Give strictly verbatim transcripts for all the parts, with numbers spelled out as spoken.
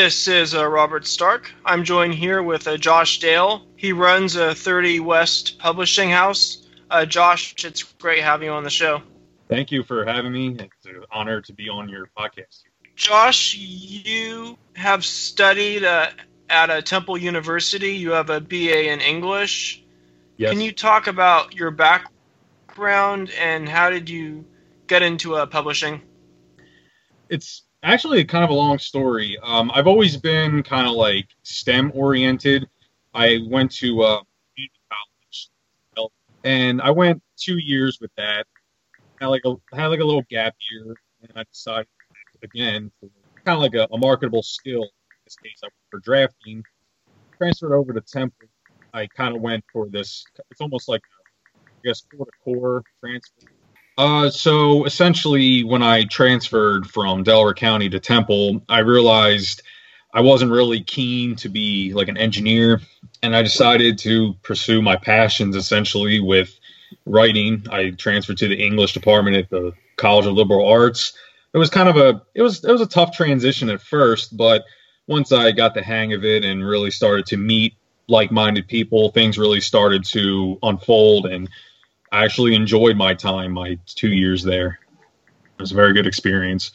This is uh, Robert Stark. I'm joined here with uh, Josh Dale. He runs a thirty West publishing house. Uh, Josh, it's great having you on the show. Thank you for having me. It's an honor to be on your podcast. Josh, you have studied uh, at a Temple University. You have a B A in English. Yes. Can you talk about your background and how did you get into uh, publishing? It's actually kind of a long story. Um, I've always been kind of like STEM oriented. I went to uh, community college, and I went two years with that. Had like a had like a little gap year, and I decided again, kind of like a, a marketable skill. In this case, I went for drafting. Transferred over to Temple. I kind of went for this. It's almost like a, I guess core to core transfer. Uh, so essentially, when I transferred from Delaware County to Temple, I realized I wasn't really keen to be like an engineer, and I decided to pursue my passions essentially with writing. I transferred to the English department at the College of Liberal Arts. It was kind of a it was it was a tough transition at first, but once I got the hang of it and really started to meet like-minded people, things really started to unfold, and I actually enjoyed my time, my two years there. It was a very good experience.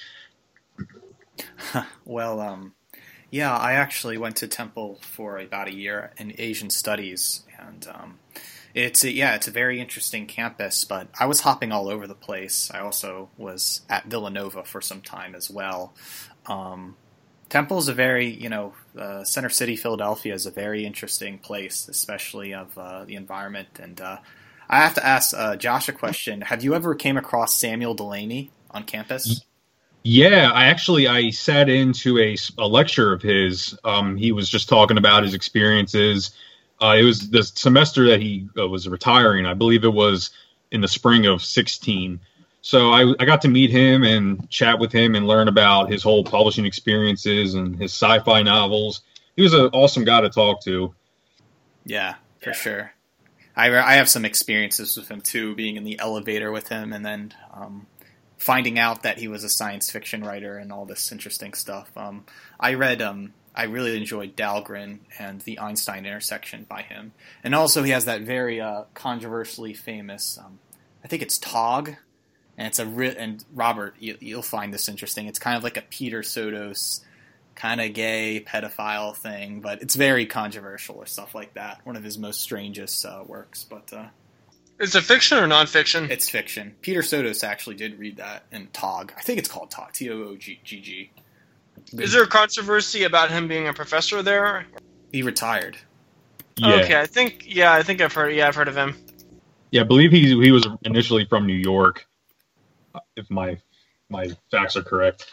Well, um, yeah, I actually went to Temple for about a year in Asian Studies, and um, it's a, yeah, it's a very interesting campus. But I was hopping all over the place. I also was at Villanova for some time as well. Um, Temple is a very, you know, uh, Center City, Philadelphia is a very interesting place, especially of uh, the environment. And uh, I have to ask uh, Josh a question. Have you ever came across Samuel Delaney on campus? Yeah, I actually I sat into a, a lecture of his. Um, he was just talking about his experiences. Uh, it was the semester that he uh, was retiring. I believe it was in the spring of sixteen. So I, I got to meet him and chat with him and learn about his whole publishing experiences and his sci-fi novels. He was an awesome guy to talk to. Yeah, for yeah. sure. I, I have some experiences with him too, being in the elevator with him and then um, finding out that he was a science fiction writer and all this interesting stuff. Um, I read, um, I really enjoyed Dahlgren and the Einstein Intersection by him. And also he has that very uh, controversially famous, um, I think it's Tog. And it's a re- and Robert, you, you'll find this interesting. It's kind of like a Peter Sotos kind of gay pedophile thing, but it's very controversial or stuff like that. One of his most strangest uh, works. But uh, is it fiction or nonfiction? It's fiction. Peter Sotos actually did read that in Tog. I think it's called Tog. T O O G G. Is there a controversy about him being a professor there? He retired. Yeah. Okay, I think yeah, I think I've heard yeah, I've heard of him. Yeah, I believe he he was initially from New York. If my my facts are correct.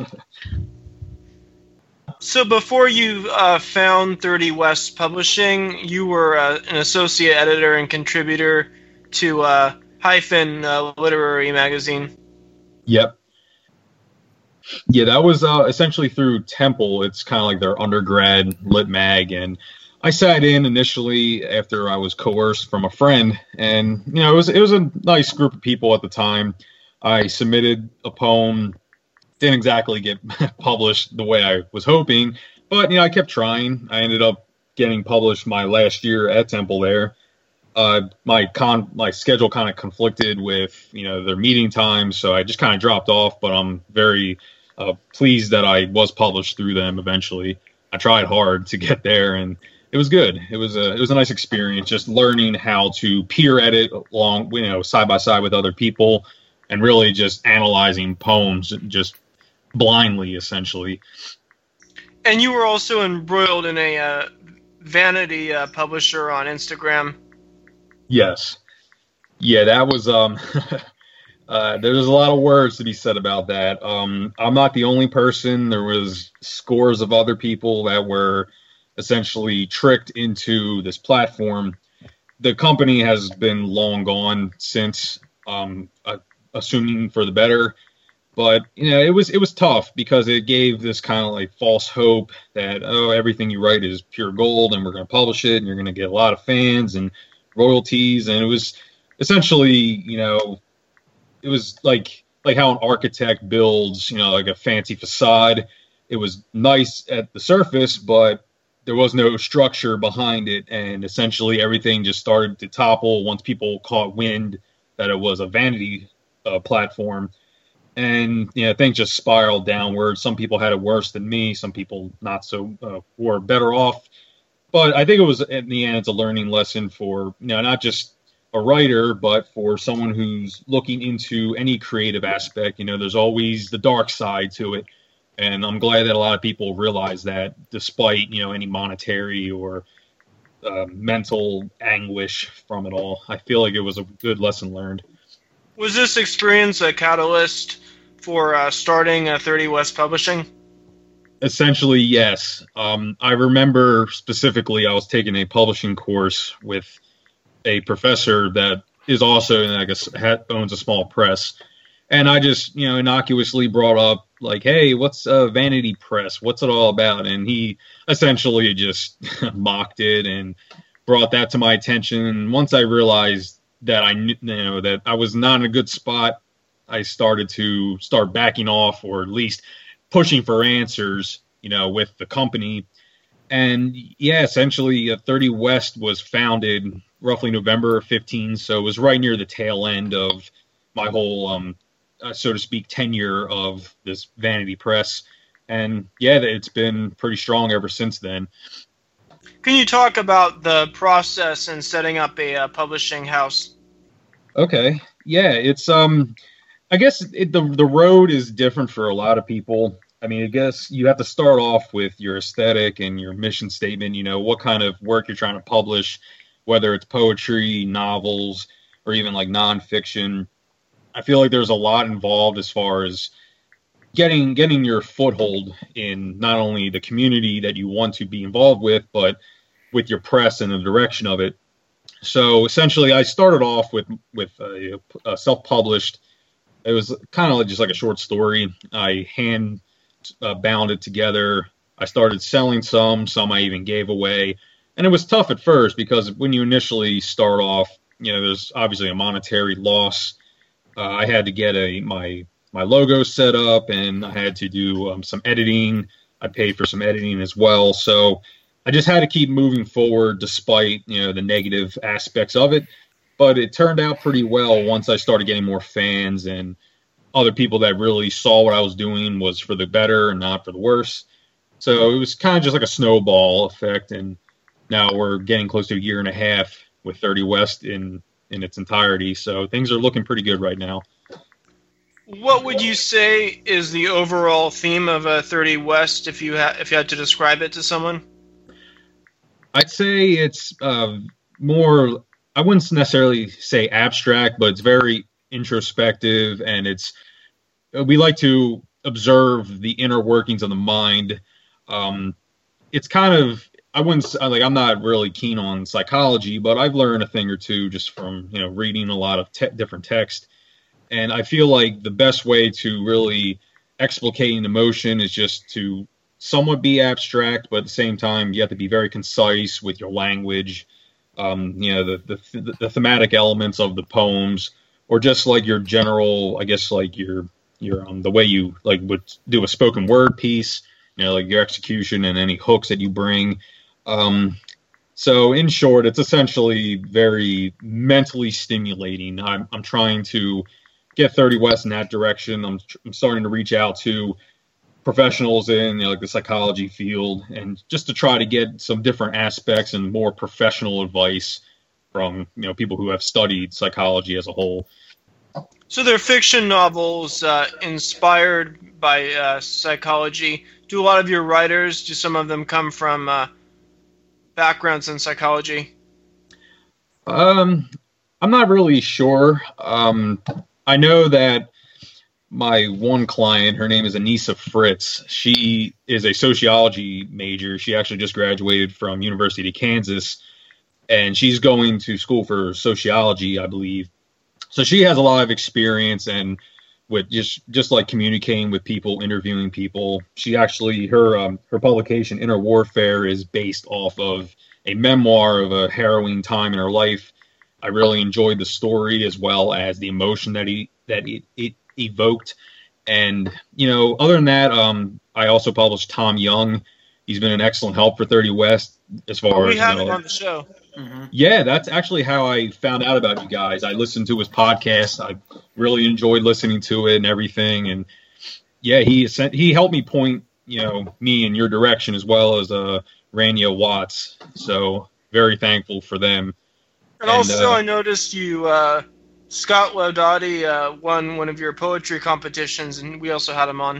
So before you uh, found thirty West Publishing, you were uh, an associate editor and contributor to uh, Hyphen uh, Literary Magazine. Yep. Yeah, that was uh, essentially through Temple. It's kind of like their undergrad lit mag, and I sat in initially after I was coerced from a friend, and you know it was it was a nice group of people at the time. I submitted a poem, didn't exactly get published the way I was hoping, but you know I kept trying. I ended up getting published my last year at Temple there. Uh, my con my schedule kind of conflicted with you know their meeting times, so I just kind of dropped off. But I'm very uh, pleased that I was published through them eventually. I tried hard to get there, and it was good. It was a it was a nice experience, just learning how to peer edit along, you know, side by side with other people. And really just analyzing poems just blindly, essentially. And you were also embroiled in a uh, vanity uh, publisher on Instagram. Yes. Yeah, that was... Um, uh, there's a lot of words to be said about that. Um, I'm not the only person. There was scores of other people that were essentially tricked into this platform. The company has been long gone since... Um, a, assuming for the better, but you know it was it was tough because it gave this kind of like false hope that oh everything you write is pure gold and we're going to publish it and you're going to get a lot of fans and royalties, and it was essentially you know it was like like how an architect builds you know like a fancy facade. it was nice at the surface, but there was no structure behind it, and essentially everything just started to topple once people caught wind that it was a vanity uh, platform. And you know, things just spiraled downward. Some people had it worse than me. Some people not so uh, were better off. But I think it was, in the end, it's a learning lesson for, you know, not just a writer, but for someone who's looking into any creative aspect. You know, there's always the dark side to it. And I'm glad that a lot of people realize that, despite, you know, any monetary or uh, mental anguish from it all. I feel like it was a good lesson learned. Was this experience a catalyst for uh, starting uh, thirty West Publishing? Essentially, yes. Um, I remember specifically I was taking a publishing course with a professor that is also, I guess, owns a small press. And I just, you know, innocuously brought up, like, hey, what's a vanity press? What's it all about? And he essentially just mocked it and brought that to my attention. And once I realized that I knew, you know, that I was not in a good spot, I started to start backing off, or at least pushing for answers, you know, with the company. And yeah, essentially, uh, thirty West was founded roughly November fifteenth, so it was right near the tail end of my whole, um, uh, so to speak, tenure of this vanity press. And yeah, it's been pretty strong ever since then. Can you talk about the process in setting up a uh, publishing house? Okay, yeah, it's um, I guess it, the the road is different for a lot of people. I mean, I guess you have to start off with your aesthetic and your mission statement. You know, what kind of work you're trying to publish, whether it's poetry, novels, or even like nonfiction. I feel like there's a lot involved as far as getting getting your foothold in not only the community that you want to be involved with, but with your press and the direction of it. So essentially, I started off with with a, a self-published. It was kind of just like a short story. I hand uh, bound it together. I started selling some. Some I even gave away, and it was tough at first because when you initially start off, you know, there's obviously a monetary loss. Uh, I had to get a my my logo set up, and I had to do um, some editing. I paid for some editing as well. So I just had to keep moving forward despite, you know, the negative aspects of it. But it turned out pretty well once I started getting more fans and other people that really saw what I was doing was for the better and not for the worse. So it was kind of just like a snowball effect. And now we're getting close to a year and a half with thirty West in, in its entirety. So things are looking pretty good right now. What would you say is the overall theme of uh, thirty West if you ha- if you had to describe it to someone? I'd say it's uh, more, I wouldn't necessarily say abstract, but it's very introspective, and it's, we like to observe the inner workings of the mind. Um, it's kind of, I wouldn't, like, I'm not really keen on psychology, but I've learned a thing or two just from, you know, reading a lot of te- different text. And I feel like the best way to really explicate an emotion is just to somewhat be abstract, but at the same time, you have to be very concise with your language. Um, you know, the, the the thematic elements of the poems, or just like your general, I guess, like your your um, the way you like would do a spoken word piece. You know, like your execution and any hooks that you bring. Um, so, in short, it's essentially very mentally stimulating. I'm I'm trying to get thirty West in that direction. I'm, I'm starting to reach out to professionals in, you know, like the psychology field, and just to try to get some different aspects and more professional advice from, you know, people who have studied psychology as a whole. So they're fiction novels uh, inspired by uh, psychology. Do a lot of your writers, do some of them come from uh, backgrounds in psychology? Um, I'm not really sure. Um, I know that my one client, her name is Anissa Fritz. She is a sociology major. She actually just graduated from University of Kansas, and she's going to school for sociology, I believe. So she has a lot of experience and with just just like communicating with people, interviewing people. She actually, her um, her publication Inner Warfare is based off of a memoir of a harrowing time in her life. I really enjoyed the story as well as the emotion that he that it, it evoked. And, you know, other than that, um, I also published Tom Young. He's been an excellent help for thirty West as far oh, we as, had you know, him on the show. Mm-hmm. Yeah, that's actually how I found out about you guys. I listened to his podcast. I really enjoyed listening to it and everything. And yeah, he sent, he helped me point, you know, me in your direction, as well as uh, Rania Watts. So very thankful for them. And, And, also, uh, I noticed you, uh, Scott Laudati, uh, won one of your poetry competitions, and we also had him on.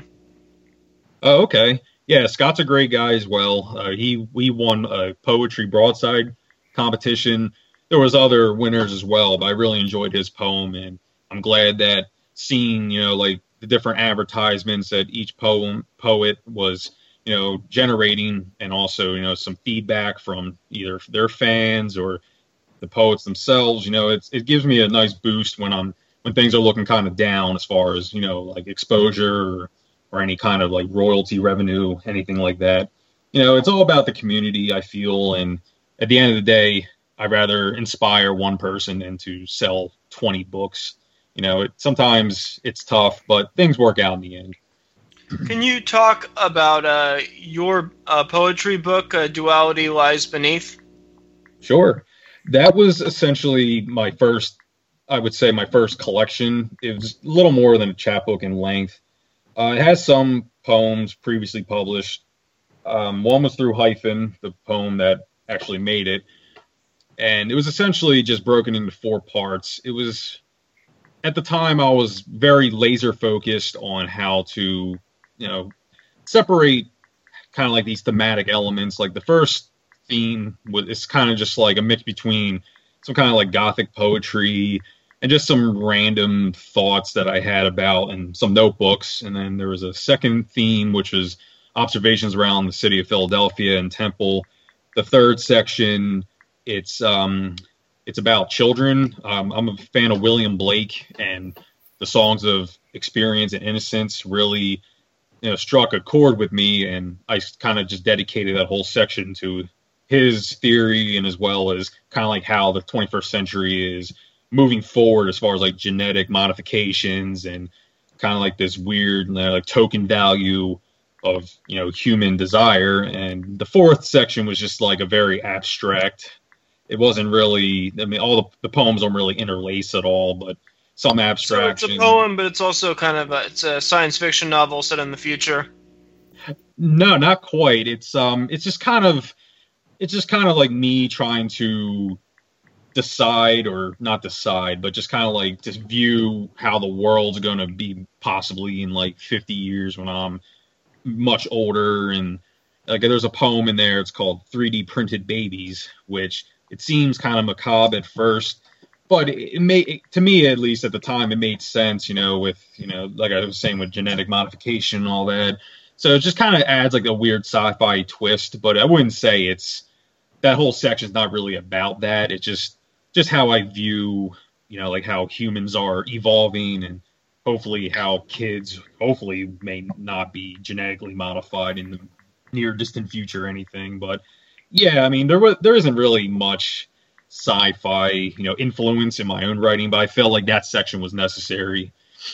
Oh, okay. Yeah, Scott's a great guy as well. Uh, he we won a poetry broadside competition. There was other winners as well, but I really enjoyed his poem, and I'm glad that seeing, you know, like the different advertisements that each poem poet was, you know, generating, and also, you know, some feedback from either their fans or the poets themselves. You know, it's it gives me a nice boost when I'm when things are looking kind of down as far as, you know, like exposure or, or any kind of like royalty revenue, anything like that. You know, it's all about the community, I feel, and at the end of the day, I'd rather inspire one person than to sell twenty books. You know, it, sometimes it's tough, but things work out in the end. Can you talk about uh, your uh, poetry book, uh, Duality Lies Beneath? Sure. That was essentially my first, I would say my first collection. It was a little more than a chapbook in length. Uh, it has some poems previously published. Um, one was through Hyphen, the poem that actually made it. And it was essentially just broken into four parts. It was, at the time, I was very laser focused on how to, you know, separate kind of like these thematic elements. Like the first theme was, it's kind of just like a mix between some kind of like Gothic poetry and just some random thoughts that I had about in some notebooks. And then there was a second theme, which was observations around the city of Philadelphia and Temple. The third section, it's um, it's about children. Um, I'm a fan of William Blake, and the songs of Experience and Innocence really, you know, struck a chord with me, and I kind of just dedicated that whole section to his theory, and as well as kind of like how the twenty-first century is moving forward as far as like genetic modifications and kind of like this weird, you know, like token value of, you know, human desire. And the fourth section was just like a very abstract. It wasn't really, I mean, all the, the poems don't really interlace at all, but some abstraction. So it's a poem, but it's also kind of a, it's a science fiction novel set in the future. No, not quite. It's um, it's just kind of, it's just kind of like me trying to decide, or not decide, but just kind of like just view how the world's going to be possibly in like fifty years when I'm much older. And like there's a poem in there, it's called three D Printed Babies, which it seems kind of macabre at first, but it, it made it, to me, at least at the time, it made sense, you know, with, you know, like I was saying, with genetic modification and all that. So it just kind of adds like a weird sci-fi twist, but I wouldn't say it's, that whole section's not really about that. It's just just how I view, you know, like how humans are evolving, and hopefully how kids hopefully may not be genetically modified in the near distant future or anything. But yeah, I mean, there was there isn't really much sci-fi, you know, influence in my own writing, but I felt like that section was necessary.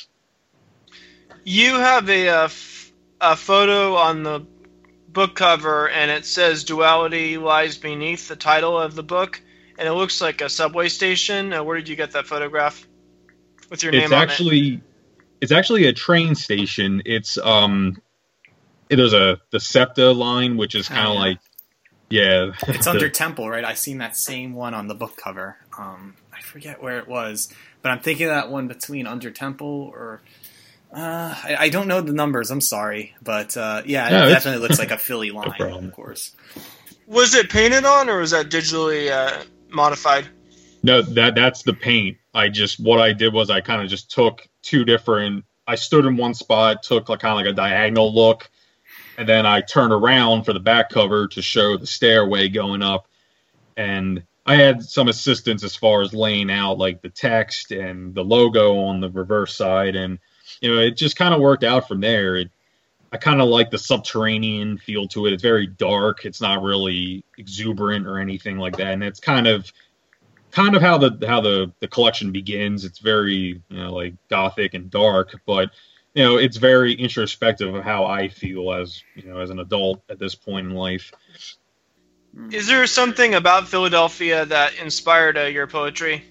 You have a, uh, f- a photo on the book cover, and it says Duality Lies Beneath, the title of the book, and it looks like a subway station. Uh, where did you get that photograph with your name It's on actually it? It's actually a train station. It's um there's a the SEPTA line, which is kind of Oh, yeah. like, yeah, It's the- under Temple, right? I've seen that same one on the book cover. Um, I forget where it was, but I'm thinking of that one between Under Temple or... Uh, I, I don't know the numbers, I'm sorry. But uh, yeah, No, it it's- definitely looks like a Philly line, problem. of course. Was it painted on, or was that digitally uh, modified? No, that that's the paint. I just what I did was I kind of just took two different. I stood in one spot, took like kind of like a diagonal look, and then I turned around for the back cover to show the stairway going up. And I had some assistance as far as laying out like the text and the logo on the reverse side, and you know, it just kind of worked out from there. It, I kind of like the subterranean feel to it. It's very dark. It's not really exuberant or anything like that, and it's kind of kind of how the how the the collection begins. It's very, you know, like gothic and dark, but you know, it's very introspective of how I feel as, you know, as an adult at this point in life. Is there something about Philadelphia that inspired uh, your poetry?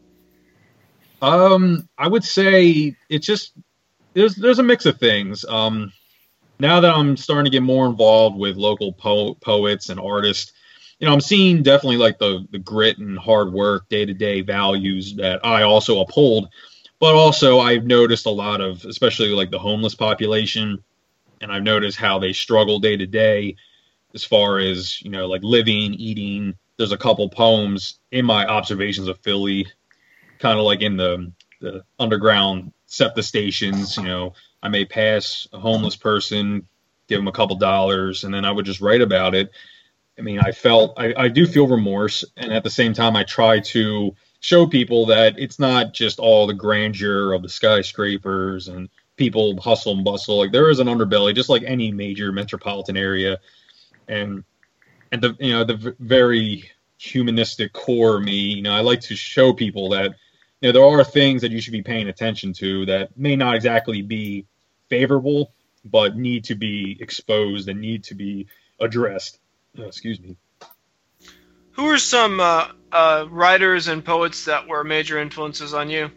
Um, I would say it's just there's there's a mix of things. Um, now that I'm starting to get more involved with local po- poets and artists, you know, I'm seeing definitely like the the grit and hard work, day to day values that I also uphold. But also, I've noticed a lot of, especially like the homeless population, and I've noticed how they struggle day to day as far as, you know, like living, eating. There's a couple poems in my observations of Philly, kind of like in the, the underground SEPTA stations. You know, I may pass a homeless person, give them a couple dollars, and then I would just write about it. I mean, I felt, I, I do feel remorse, and at the same time, I try to show people that it's not just all the grandeur of the skyscrapers and people hustle and bustle. Like, there is an underbelly, just like any major metropolitan area. And and the you know the very humanistic core of me, you know, I like to show people that, you know, there are things that you should be paying attention to that may not exactly be favorable, but need to be exposed and need to be addressed. Oh, excuse me. Who are some uh, uh, writers and poets that were major influences on you?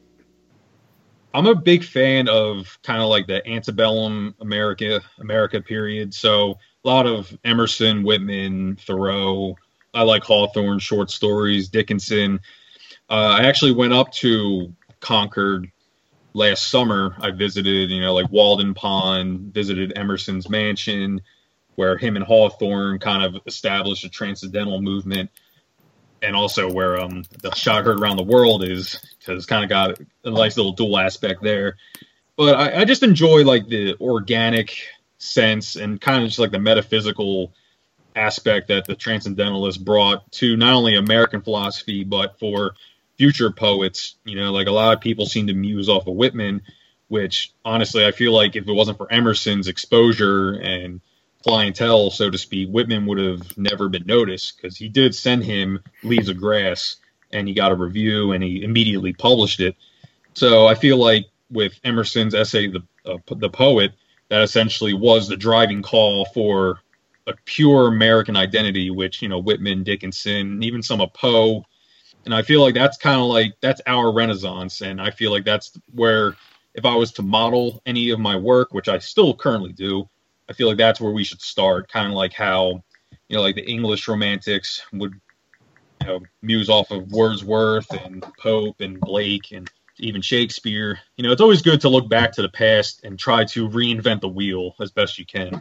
I'm a big fan of kind of like the antebellum America America period. So a lot of Emerson, Whitman, Thoreau. I like Hawthorne short stories, Dickinson. Uh, I actually went up to Concord last summer. I visited, you know, like Walden Pond, visited Emerson's mansion, where him and Hawthorne kind of established a transcendental movement, and also where um, the Shot Heard Around the World is, because it's kind of got a nice little dual aspect there. But I, I just enjoy like the organic sense and kind of just like the metaphysical aspect that the transcendentalists brought to not only American philosophy, but for future poets. You know, like a lot of people seem to muse off of Whitman, which honestly, I feel like if it wasn't for Emerson's exposure and clientele, so to speak, Whitman would have never been noticed, because he did send him Leaves of Grass and he got a review and he immediately published it. So I feel like with Emerson's essay, The, uh, the Poet, that essentially was the driving call for a pure American identity, which, you know, Whitman, Dickinson, even some of Poe. And I feel like that's kind of like, that's our Renaissance. And I feel like that's where, if I was to model any of my work, which I still currently do, I feel like that's where we should start. Kind of like how, you know, like the English romantics would, you know, muse off of Wordsworth and Pope and Blake and even Shakespeare. You know, it's always good to look back to the past and try to reinvent the wheel as best you can.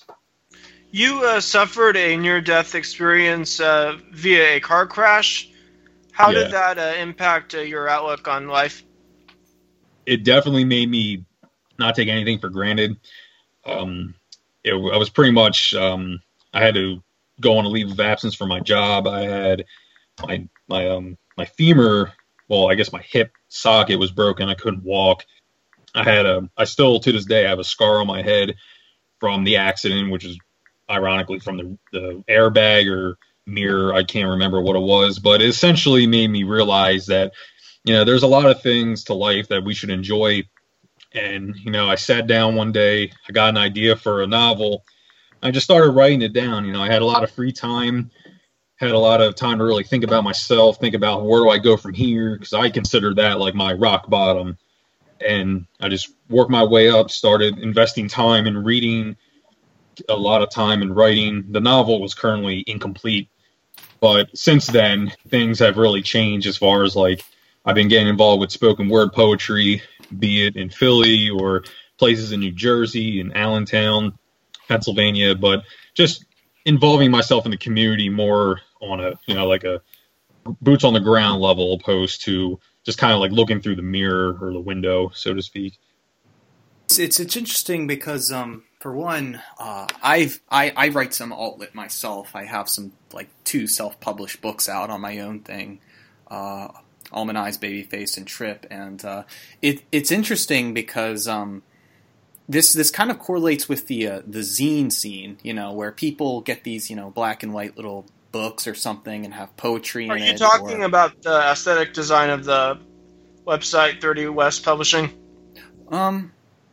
You uh, suffered a near-death experience uh, via a car crash. How Yeah. did that uh, impact uh, your outlook on life? It definitely made me not take anything for granted. Um, it, I was pretty much, um, I had to go on a leave of absence for my job. I had my, my, um, my femur, well, I guess my hip socket was broken. I couldn't walk. I had a, I still to this day have a scar on my head from the accident, which is ironically from the, the airbag or mirror. I can't remember what it was, but it essentially made me realize that, you know, there's a lot of things to life that we should enjoy. And, you know, I sat down one day, I got an idea for a novel. I just started writing it down. You know, I had a lot of free time, had a lot of time to really think about myself, think about where do I go from here, because I consider that like my rock bottom. And I just worked my way up, started investing time in reading, a lot of time in writing. The novel was currently incomplete, but since then, things have really changed as far as like I've been getting involved with spoken word poetry, be it in Philly or places in New Jersey and Allentown, Pennsylvania, but just involving myself in the community more on a, you know, like a boots on the ground level, opposed to just kind of like looking through the mirror or the window, so to speak. It's it's, it's interesting because, um, for one, uh, I've I, I write some alt-lit myself. I have some like two self-published books out on my own thing, uh, Almond Babyface, and Trip, and uh, it it's interesting because um, this this kind of correlates with the uh, the zine scene, you know, where people get these, you know, black and white little books or something and have poetry in Are it. you talking or... about the aesthetic design of the website thirty West Publishing? Um,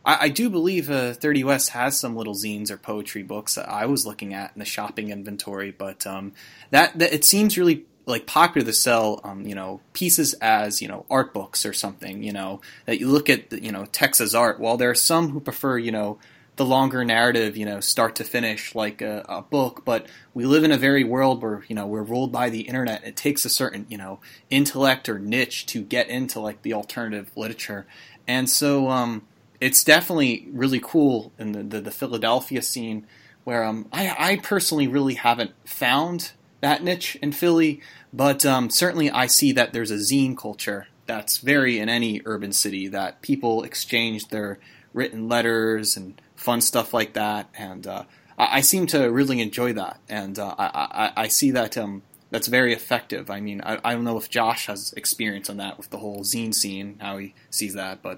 I, I do believe uh, thirty West has some little zines or poetry books that I was looking at in the shopping inventory, but um, that, that it seems really like popular to sell, um, you know, pieces as, you know, art books or something, you know, that you look at, you know, text as art. While there are some who prefer, you know, the longer narrative, you know, start to finish like a, a book, but we live in a very world where, you know, we're ruled by the internet. It takes a certain, you know, intellect or niche to get into like the alternative literature. And so um, it's definitely really cool in the, the, the Philadelphia scene where um, I, I personally really haven't found that niche in Philly, but um, certainly I see that there's a zine culture that's very in any urban city, that people exchange their written letters and fun stuff like that, and uh, I, I seem to really enjoy that, and uh, I, I, I see that um, that's very effective. I mean, I, I don't know if Josh has experience on that with the whole zine scene, how he sees that, but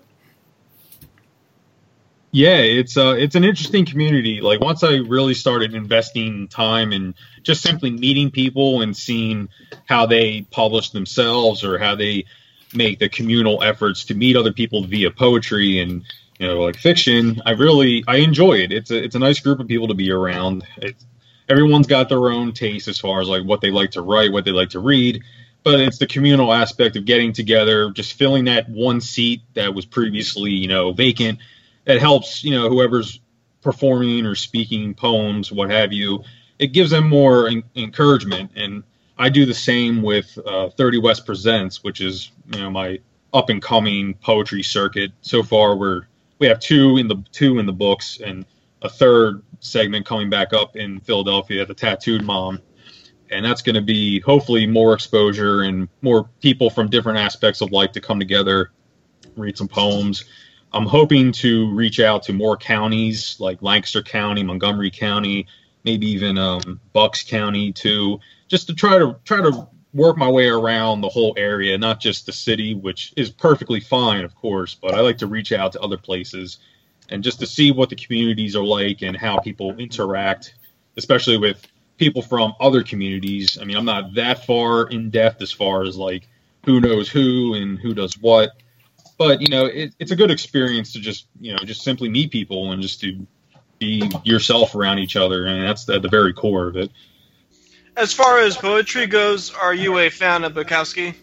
yeah, it's uh, it's an interesting community. Like once I really started investing time and just simply meeting people and seeing how they publish themselves or how they make the communal efforts to meet other people via poetry and, you know, like fiction, I really, I enjoy it. It's a, it's a nice group of people to be around. It's, everyone's got their own taste as far as like what they like to write, what they like to read, but it's the communal aspect of getting together, just filling that one seat that was previously, you know, vacant. That helps, you know, whoever's performing or speaking poems, what have you. It gives them more en- encouragement. And I do the same with uh, thirty West Presents, which is, you know, my up and coming poetry circuit. So far, we're we have two in the two in the books and a third segment coming back up in Philadelphia at the Tattooed Mom, and that's going to be hopefully more exposure and more people from different aspects of life to come together, read some poems. I'm hoping to reach out to more counties like Lancaster County, Montgomery County, maybe even um, Bucks County too, just to try to try to work my way around the whole area, not just the city, which is perfectly fine, of course, but I like to reach out to other places and just to see what the communities are like and how people interact, especially with people from other communities. I mean, I'm not that far in depth as far as like who knows who and who does what, but you know, it, it's a good experience to just, you know, just simply meet people and just to be yourself around each other, and that's at the very core of it. As far as poetry goes, are you a fan of Bukowski?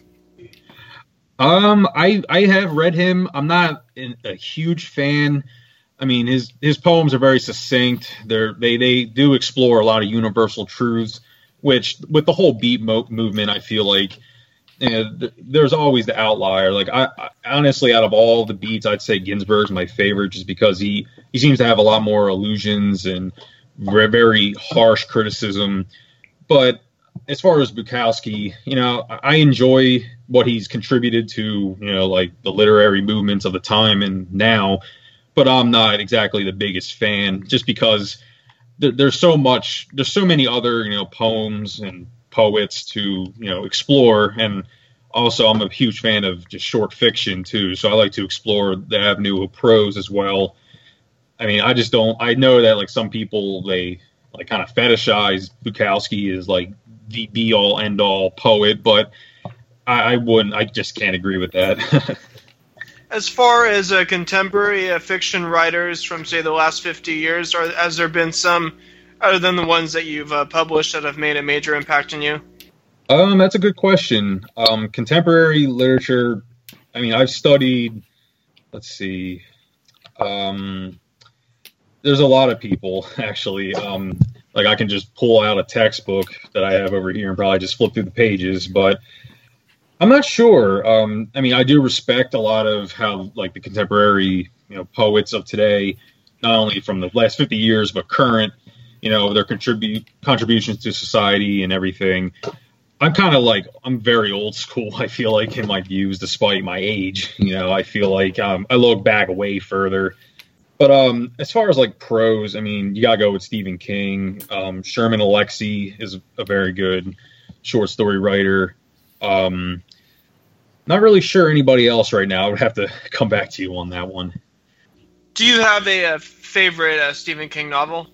Um, I I have read him. I'm not an, a huge fan. I mean, his his poems are very succinct. They're they they do explore a lot of universal truths, which with the whole beat mo- movement, I feel like, you know, th- there's always the outlier. Like I, I honestly, out of all the beats, I'd say Ginsberg's my favorite, just because he he seems to have a lot more allusions and very, very harsh criticism. But as far as Bukowski, you know, I enjoy what he's contributed to, you know, like the literary movements of the time and now, but I'm not exactly the biggest fan, just because there, there's so much, there's so many other, you know, poems and poets to, you know, explore. And also I'm a huge fan of just short fiction too. So I like to explore the avenue of prose as well. I mean, I just don't, I know that like some people, they like kind of fetishize Bukowski as like the be all end all poet, but I, I wouldn't, I just can't agree with that. As far as uh, contemporary uh, fiction writers from, say, the last fifty years, or has there been some, other than the ones that you've uh, published, that have made a major impact on you? Um, that's a good question. Um, contemporary literature, I mean, I've studied, let's see, um, there's a lot of people, actually. Um, like, I can just pull out a textbook that I have over here and probably just flip through the pages, but I'm not sure. Um, I mean, I do respect a lot of how, like, the contemporary, you know, poets of today, not only from the last fifty years, but current, you know, their contribute contributions to society and everything. I'm kind of like, I'm very old school, I feel like, in my views, despite my age. You know, I feel like um, I look back way further. But um, as far as, like, prose, I mean, you got to go with Stephen King. Um, Sherman Alexie is a very good short story writer. Um, not really sure anybody else right now. I would have to come back to you on that one. Do you have a, a favorite uh, Stephen King novel?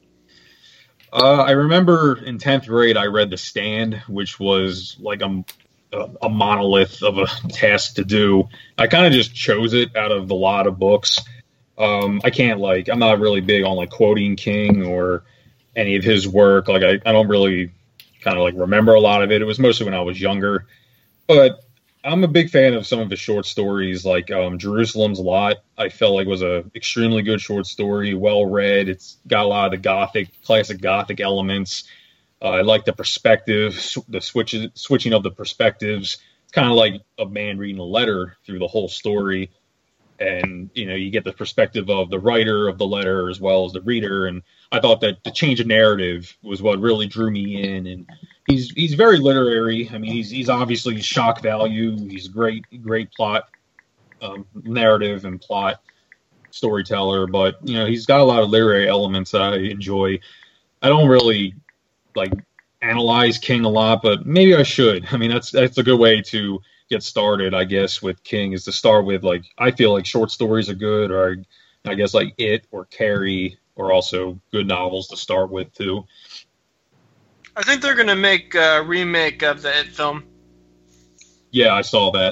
Uh, I remember in tenth grade I read The Stand, which was like a, a, a monolith of a task to do. I kind of just chose it out of the lot of books. Um, I can't like I'm not really big on like quoting King or any of his work. Like I, I don't really kind of like remember a lot of it. It was mostly when I was younger, but I'm a big fan of some of his short stories, like um, Jerusalem's Lot. I felt like was a extremely good short story, well read. It's got a lot of the gothic, classic gothic elements. Uh, I like the perspective, the switches, switching of the perspectives. It's kind of like a man reading a letter through the whole story, and you know you get the perspective of the writer of the letter as well as the reader. And I thought that the change of narrative was what really drew me in. And he's he's very literary. I mean, he's he's obviously shock value. He's great, great plot, um, narrative and plot storyteller. But you know, he's got a lot of literary elements that I enjoy. I don't really like analyze King a lot, but maybe I should. I mean, that's that's a good way to get started, I guess, with King is to start with like I feel like short stories are good, or I guess like It or Carrie are also good novels to start with too. I think they're gonna make a remake of the It film. Yeah, I saw that.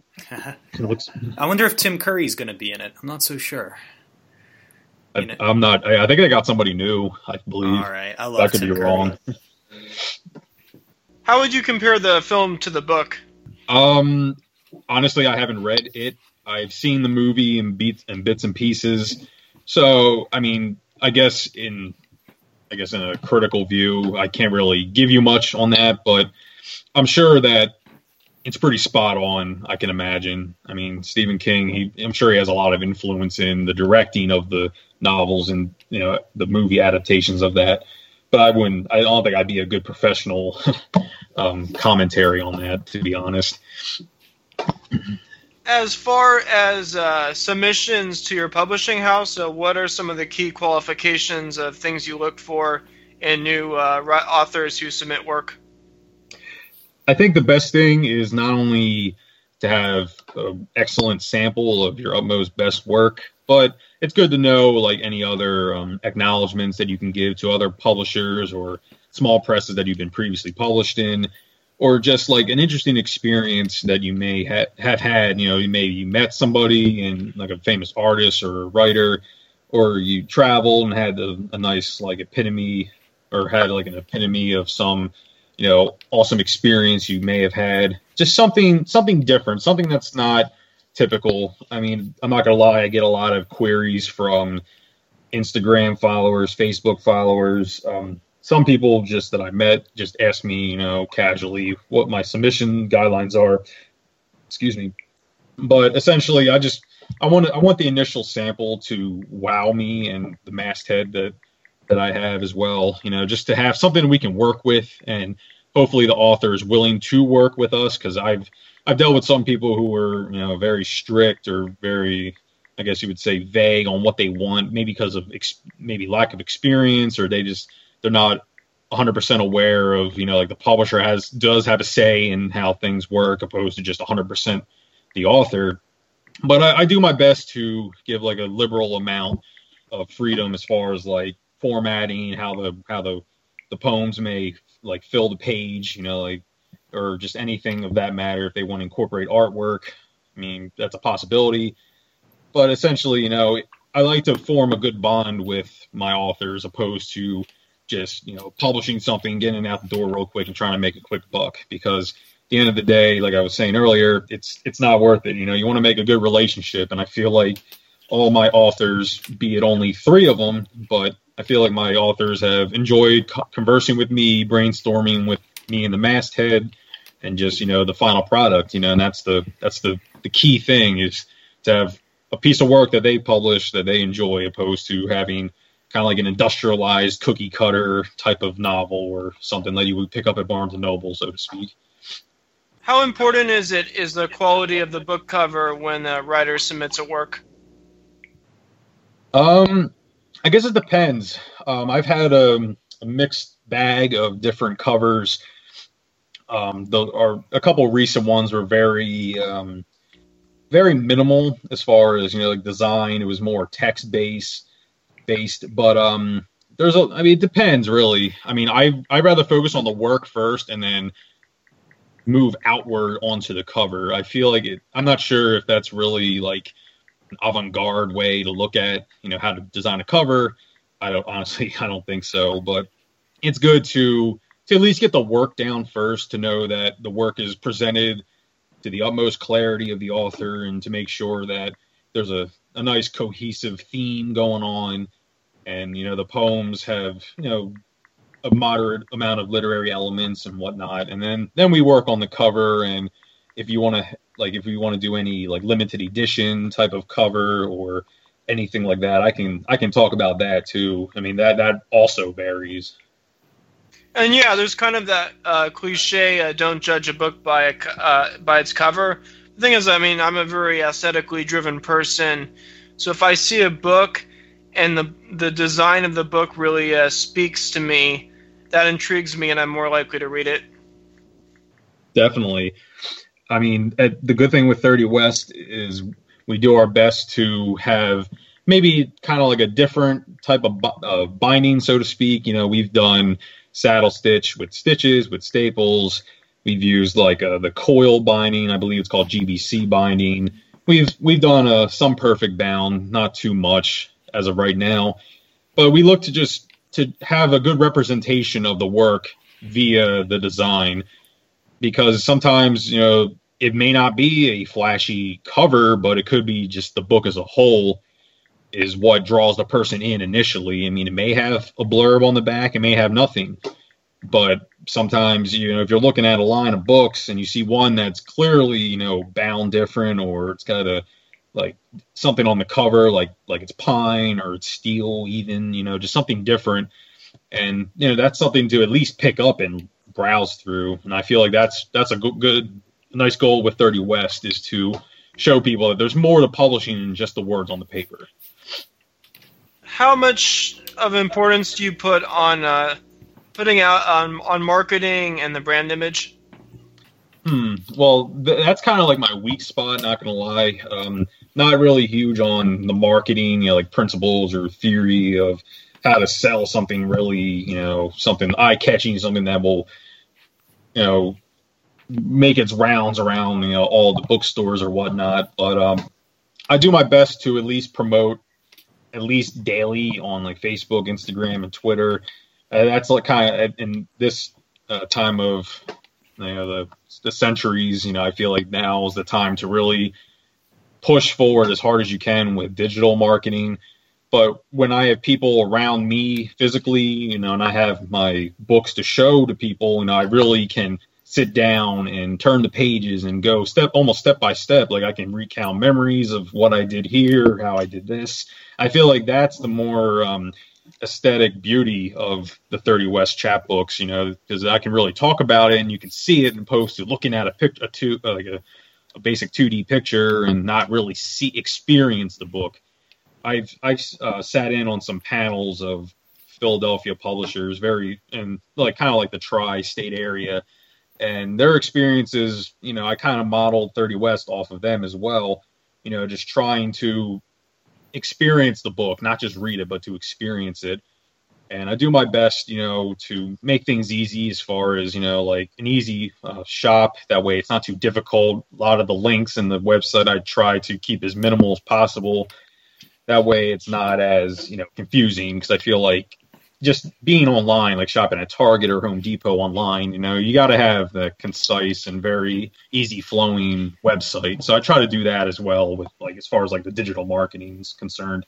I wonder if Tim Curry's gonna be in it. I'm not so sure. I, I'm not. I, I think they got somebody new. I believe. All right, I love that could Tim be Curry. wrong. How would you compare the film to the book? Um, honestly, I haven't read it. I've seen the movie and beats and bits and pieces. So, I mean, I guess in, I guess in a critical view, I can't really give you much on that, but I'm sure that it's pretty spot on. I can imagine. I mean, Stephen King. He, I'm sure he has a lot of influence in the directing of the novels and you know the movie adaptations of that. But I wouldn't. I don't think I'd be a good professional um, commentary on that, to be honest. As far as uh, submissions to your publishing house, uh, what are some of the key qualifications of things you look for in new uh, authors who submit work? I think the best thing is not only to have an excellent sample of your utmost best work, but it's good to know like any other um, acknowledgments that you can give to other publishers or small presses that you've been previously published in, or just like an interesting experience that you may ha- have had. You know, you maybe you met somebody and like a famous artist or a writer, or you traveled and had a, a nice like epitome or had like an epitome of some, you know, awesome experience you may have had. Just something, something different, something that's not typical. I mean, I'm not going to lie. I get a lot of queries from Instagram followers, Facebook followers. Um, some people just that I met just ask me, you know, casually what my submission guidelines are. Excuse me. But essentially, I just, I want I want the initial sample to wow me and the masthead that, that I have as well, you know, just to have something we can work with, and hopefully the author is willing to work with us. Cause I've, I've dealt with some people who were, you know, very strict or very, I guess you would say, vague on what they want, maybe because of ex- maybe lack of experience, or they just, they're not one hundred percent aware of, you know, like the publisher has, does have a say in how things work opposed to just one hundred percent the author. But I, I do my best to give like a liberal amount of freedom as far as like formatting, how the, how the, the poems may like fill the page, you know, like, or just anything of that matter. If they want to incorporate artwork, I mean, that's a possibility. But essentially, you know, I like to form a good bond with my authors opposed to just, you know, publishing something, getting it out the door real quick and trying to make a quick buck. Because at the end of the day, like I was saying earlier, it's it's not worth it. You know, you want to make a good relationship. And I feel like all my authors, be it only three of them, but I feel like my authors have enjoyed co- conversing with me, brainstorming with me and the masthead, and just, you know, the final product, you know, and that's the that's the, the key thing is to have a piece of work that they publish that they enjoy opposed to having kind of like an industrialized cookie cutter type of novel or something that you would pick up at Barnes and Noble, so to speak. How important is it is the quality of the book cover when a writer submits a work? Um, I guess it depends. Um, I've had a, a mixed bag of different covers. Um, the, or a couple of recent ones were very, um, very minimal as far as, you know, like design. It was more text based, based. But um, there's a. I mean, it depends really. I mean, I I'd rather focus on the work first and then move outward onto the cover. I feel like it. I'm not sure if that's really like avant-garde way to look at, you know, how to design a cover. I don't honestly, I don't think so, but it's good to to at least get the work down first, to know that the work is presented to the utmost clarity of the author, and to make sure that there's a, a nice cohesive theme going on, and, you know, the poems have, you know, a moderate amount of literary elements and whatnot, and then then we work on the cover. And if you want to, like, if you want to do any like limited edition type of cover or anything like that, I can I can talk about that too. I mean, that that also varies. And yeah, there's kind of that uh, cliche, uh, don't judge a book by a, uh, by its cover. The thing is, I mean, I'm a very aesthetically driven person, so if I see a book and the the design of the book really uh, speaks to me, that intrigues me, and I'm more likely to read it. Definitely. I mean, the good thing with thirty West is we do our best to have maybe kind of like a different type of uh, binding, so to speak. You know, we've done saddle stitch with stitches, with staples. We've used like uh, the coil binding. I believe it's called G B C binding. We've we've done a some perfect bound, not too much as of right now, but we look to just to have a good representation of the work via the design, because sometimes, you know, it may not be a flashy cover, but it could be just the book as a whole is what draws the person in initially. I mean, it may have a blurb on the back, it may have nothing, but sometimes, you know, if you're looking at a line of books and you see one that's clearly, you know, bound different, or it's got a like something on the cover, like like it's pine or it's steel, even, you know, just something different, and, you know, that's something to at least pick up and browse through. And I feel like that's that's a good, good nice goal with thirty West, is to show people that there's more to publishing than just the words on the paper. How much of importance do you put on uh, putting out on, on marketing and the brand image? Hmm. Well, th- that's kind of like my weak spot, not going to lie. Um, not really huge on the marketing, you know, like principles or theory of how to sell something really, you know, something eye-catching, something that will, you know, make its rounds around, you know, all the bookstores or whatnot. But um, I do my best to at least promote at least daily on like Facebook, Instagram, and Twitter. Uh, that's like kind of in this uh, time of, you know, the the centuries. You know, I feel like now is the time to really push forward as hard as you can with digital marketing. But when I have people around me physically, you know, and I have my books to show to people, you know, I really can sit down and turn the pages and go step almost step by step. Like, I can recount memories of what I did here, how I did this. I feel like that's the more um, aesthetic beauty of the thirty West chapbooks, you know, because I can really talk about it and you can see it, opposed to looking at a picture, a two, uh, like a, a basic two D picture, and not really see experience the book. I've I've uh, sat in on some panels of Philadelphia publishers, very and like kind of like the tri-state area, and their experiences. You know, I kind of modeled thirty West off of them as well. You know, just trying to experience the book, not just read it, but to experience it. And I do my best, you know, to make things easy as far as, you know, like an easy uh, shop. That way it's not too difficult. A lot of the links in the website I try to keep as minimal as possible. That way it's not as, you know, confusing, because I feel like just being online, like shopping at Target or Home Depot online, you know, you got to have the concise and very easy flowing website. So I try to do that as well with, like, as far as like the digital marketing is concerned.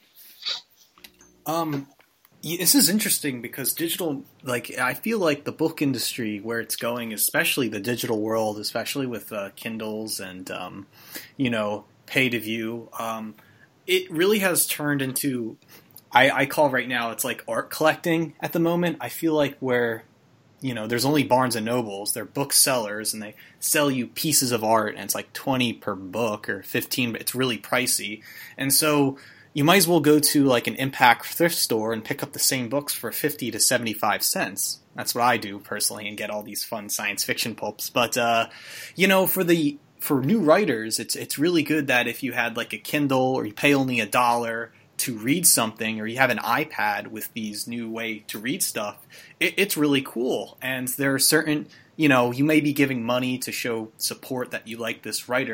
Um, this is interesting because digital, like, I feel like the book industry, where it's going, especially the digital world, especially with uh, Kindles and, um, you know, pay to view, um, it really has turned into, I, I call right now, it's like art collecting at the moment. I feel like where, you know, there's only Barnes and Nobles, they're booksellers, and they sell you pieces of art, and it's like twenty per book or fifteen, but it's really pricey. And so you might as well go to like an Impact thrift store and pick up the same books for fifty to seventy-five cents. That's what I do personally, and get all these fun science fiction pulps. But, uh, you know, for the for new writers, it's it's really good that if you had like a Kindle, or you pay only a dollar to read something, or you have an iPad with these new way to read stuff, it, it's really cool. And there are certain, you know, you may be giving money to show support that you like this writer,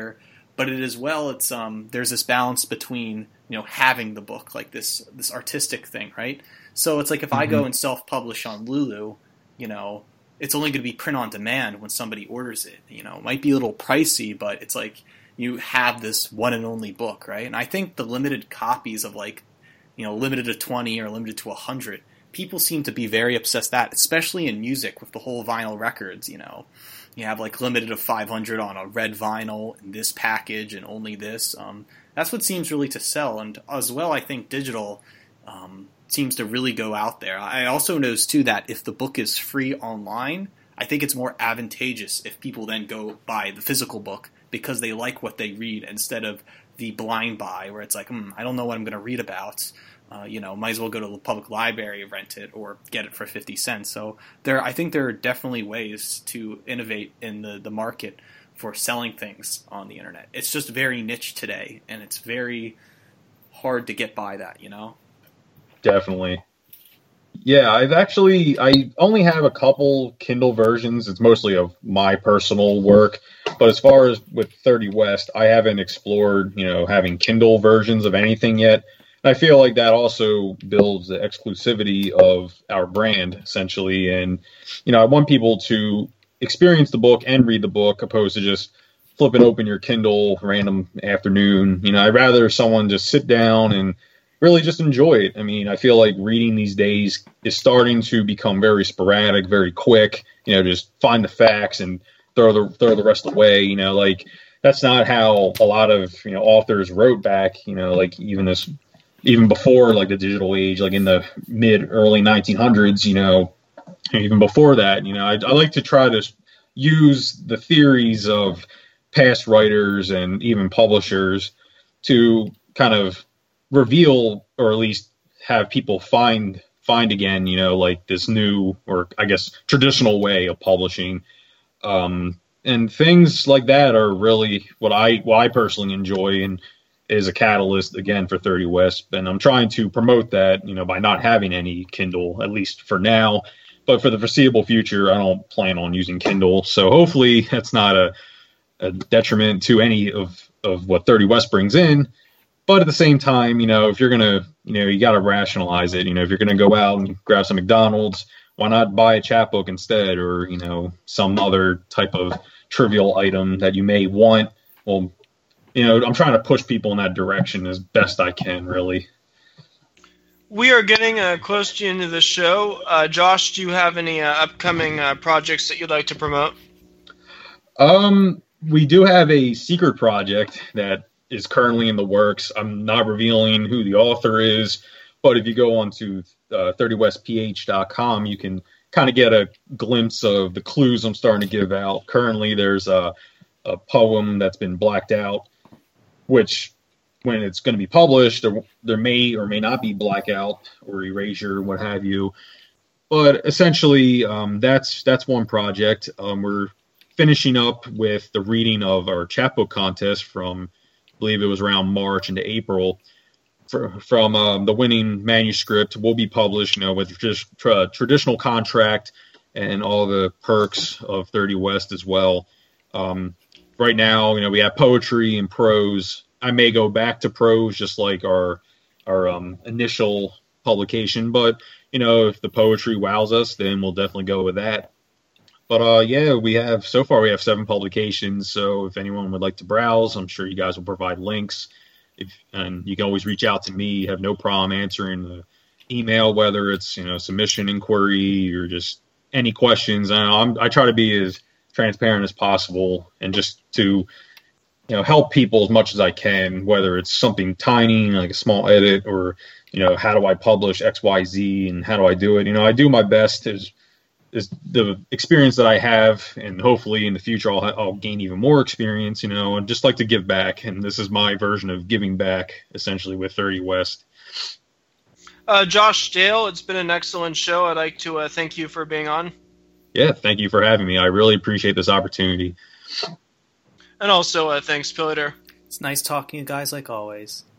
but it as well, it's um, there's this balance between, you know, having the book, like this this artistic thing, right? So it's like if mm-hmm. I go and self-publish on Lulu, you know, it's only going to be print on demand when somebody orders it. You know, it might be a little pricey, but it's like you have this one and only book, right? And I think the limited copies of like, you know, limited to twenty or limited to one hundred, people seem to be very obsessed that, especially in music with the whole vinyl records, you know. You have like limited to five hundred on a red vinyl in this package and only this. Um, that's what seems really to sell. And as well, I think digital um, seems to really go out there. I also notice too that if the book is free online, I think it's more advantageous if people then go buy the physical book because they like what they read instead of the blind buy where it's like, hmm, I don't know what I'm going to read about. Uh, you know, might as well go to the public library, rent it, or get it for fifty cents. So there, I think there are definitely ways to innovate in the, the market for selling things on the internet. It's just very niche today, and it's very hard to get by that, you know? Definitely. Yeah, I've actually, I only have a couple Kindle versions. It's mostly of my personal work. But as far as with thirty West, I haven't explored, you know, having Kindle versions of anything yet. I feel like that also builds the exclusivity of our brand, essentially. And, you know, I want people to experience the book and read the book opposed to just flipping open your Kindle random afternoon. You know, I'd rather someone just sit down and really just enjoy it. I mean, I feel like reading these days is starting to become very sporadic, very quick. You know, just find the facts and throw the throw the rest away. You know, like that's not how a lot of, you know, authors wrote back, you know, like even this even before like the digital age, like in the mid early nineteen hundreds, you know, even before that, you know, I, I like to try to use the theories of past writers and even publishers to kind of reveal, or at least have people find, find again, you know, like this new, or I guess traditional way of publishing. Um, and things like that are really what I, what I personally enjoy, and is a catalyst again for thirty West, and I'm trying to promote that, you know, by not having any Kindle, at least for now. But for the foreseeable future, I don't plan on using Kindle, so hopefully that's not a, a detriment to any of of what thirty West brings in. But at the same time, you know, if you're gonna, you know, you got to rationalize it. You know, if you're gonna go out and grab some McDonald's, why not buy a chapbook instead, or you know, some other type of trivial item that you may want? Well, you know, I'm trying to push people in that direction as best I can, really. We are getting uh, close to the end of the show. Uh, Josh, do you have any uh, upcoming uh, projects that you'd like to promote? Um, we do have a secret project that is currently in the works. I'm not revealing who the author is, but if you go on to uh, thirty west p h dot com, you can kind of get a glimpse of the clues I'm starting to give out. Currently, there's a, a poem that's been blacked out, which when it's going to be published, there, there may or may not be blackout or erasure, what have you. But essentially, um, that's that's one project. Um, we're finishing up with the reading of our chapbook contest from, I believe it was around March into April. For, from um, the winning manuscript will be published, you know, with just tra- traditional contract and all the perks of thirty West as well. Um, right now, you know, we have poetry and prose. I may go back to prose, just like our our um, initial publication. But, you know, if the poetry wows us, then we'll definitely go with that. But, uh, yeah, we have, so far we have seven publications. So if anyone would like to browse, I'm sure you guys will provide links. If, and you can always reach out to me. You have no problem answering the email, whether it's, you know, submission inquiry or just any questions. I, know, I'm, I try to be as transparent as possible and just to, you know, help people as much as I can, whether it's something tiny, like a small edit, or, you know, how do I publish X, Y, Z, and how do I do it? You know, I do my best as is the experience that I have, and hopefully in the future I'll, I'll gain even more experience, you know, and just like to give back. And this is my version of giving back, essentially, with thirty West. Uh, Josh Dale, it's been an excellent show. I'd like to uh, thank you for being on. Yeah, thank you for having me. I really appreciate this opportunity. And also, uh, thanks, Pilator. It's nice talking to you guys like always.